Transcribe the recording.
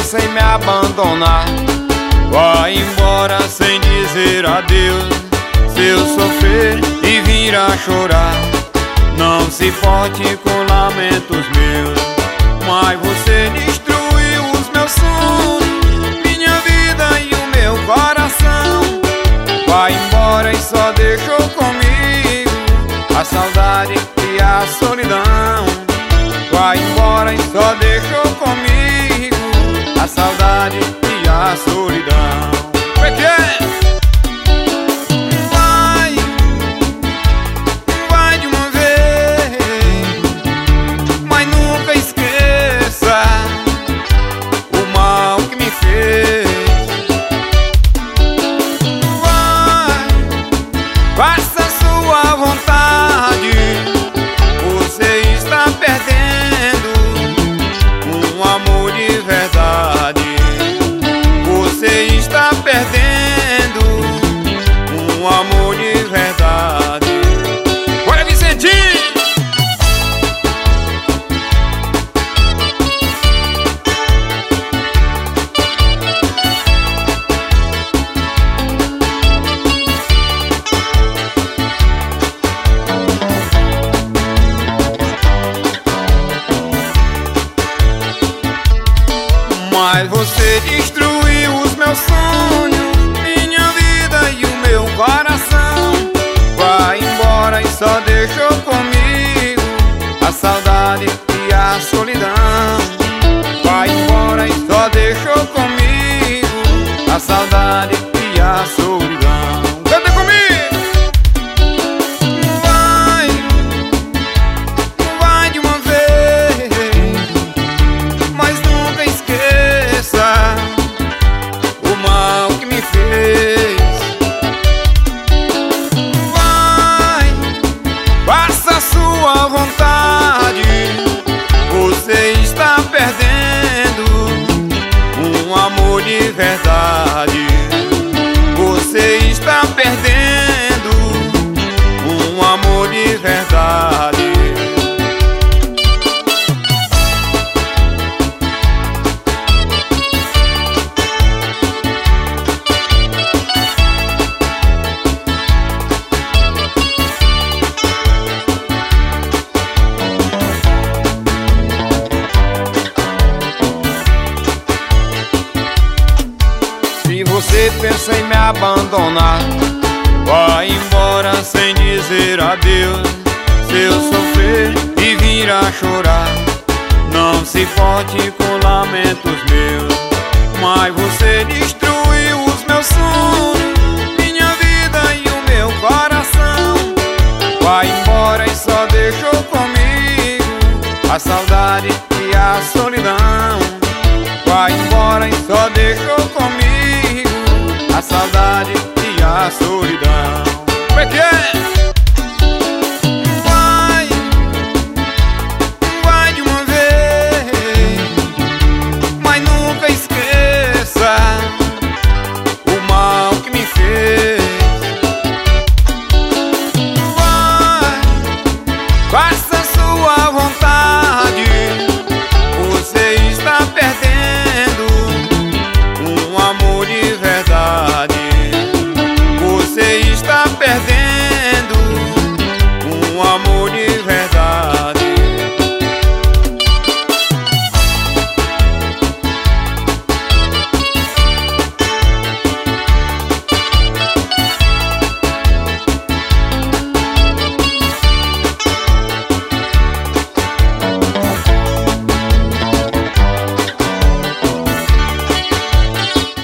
pensa em me abandonar, vai embora sem dizer adeus. Se eu sofrer e vir a chorar, não se importe com lamentos meus. Mas você destruiu os meus sonhos, minha vida e o meu coração. Vai embora e só deixou comigo a saudade e a solidão. Vai embora e só deixou comigo a saudade e a solidão. Como é que é? Vai de uma vez, mas nunca esqueça o mal que me fez. Faça sua vontade, você está perdendo um amor de verdade. Você está perdendo um amor de verdade. Bora, Vicentinho! Mas você destruiu os meus sonhos, minha vida e o meu coração. Vai embora e só deixou comigo a saudade e a solidão. Vai embora e só deixou comigo a saudade e a solidão. Canta comigo! Vai de uma vez, mas nunca esqueça o mal que me fez. Faça sua vontade, você está perdendo um amor de verdade. Você está perdendo um amor de verdade. Se você pensa em me abandonar, vai embora sem dizer adeus. Se eu sofrer e vir a chorar, não se importe com lamentos meus. Mas você destrói